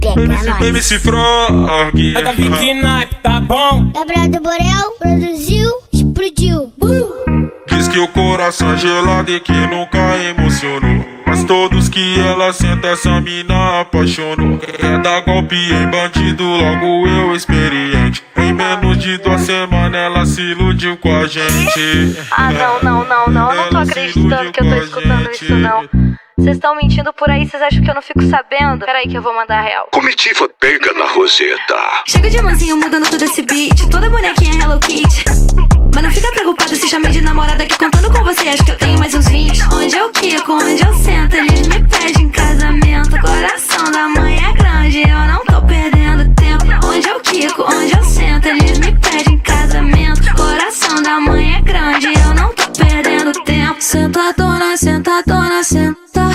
Pega nós. MC Frog. É da Vicky Naipe, tá bom? Gabriel do Borel produziu, explodiu. Diz que o coração é gelado e que nunca emocionou. Mas todos que ela senta, essa mina apaixonou. É dar golpe em bandido, logo eu experiente. Em menos de 2 semanas ela se iludiu com a gente. Ah, não, eu não tô acreditando que eu tô escutando isso, não. Vocês estão mentindo por aí, vocês acham que eu não fico sabendo? Peraí que eu vou mandar a real. Comitiva pega na Roseta. Chega de mansinho mudando todo esse beat, toda bonequinha Hello Kitty. Mas não fica preocupado se chamei de namorada que contando com você acho que eu tenho mais uns 20. Onde eu quico, onde eu sento, eles me pedem casamento. Coração da mãe é grande, eu não tô perdendo tempo. Onde eu quico, onde eu sento, eles me pedem casamento. Coração da mãe é grande, eu não tô perdendo tempo. Sentadona, sentadona, sentadona.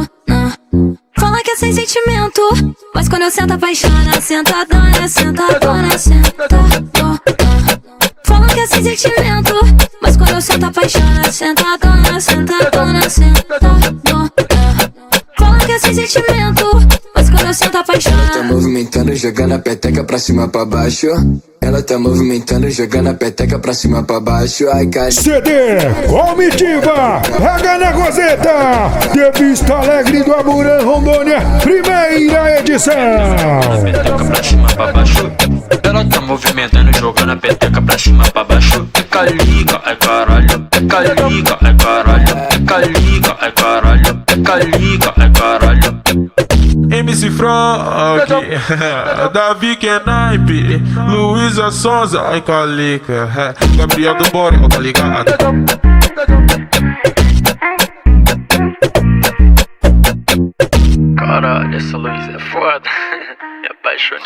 Fala que é sem sentimento, mas quando eu sento apaixona. Sentadona, sentadona, sentadona. Fala que é sem sentimento, mas quando eu sento apaixona. Sentadona, sentadona, sentadona. Fala que é sem sentimento, mas quando eu sento apaixona. Ela tá movimentando, jogando a peteca pra cima pra baixo. Ela tá movimentando, jogando a peteca pra cima pra baixo. Ai, cara. CD, Comitiva, pega na Roseta. De Vista Alegre do Amurã, Rondônia, primeira edição. Peteca pra cima pra baixo. Ela tá movimentando, jogando a peteca pra cima pra baixo. Fica liga, ai caralho. Fica liga, ai caralho. Fica liga, ai caralho. Fica liga, ai caralho. MC Frog. Davi Naipe. Luísa Sonza. Ai calica. Gabriel do Borel, tá ligado? Caralho, essa Luísa é foda. Me apaixonei.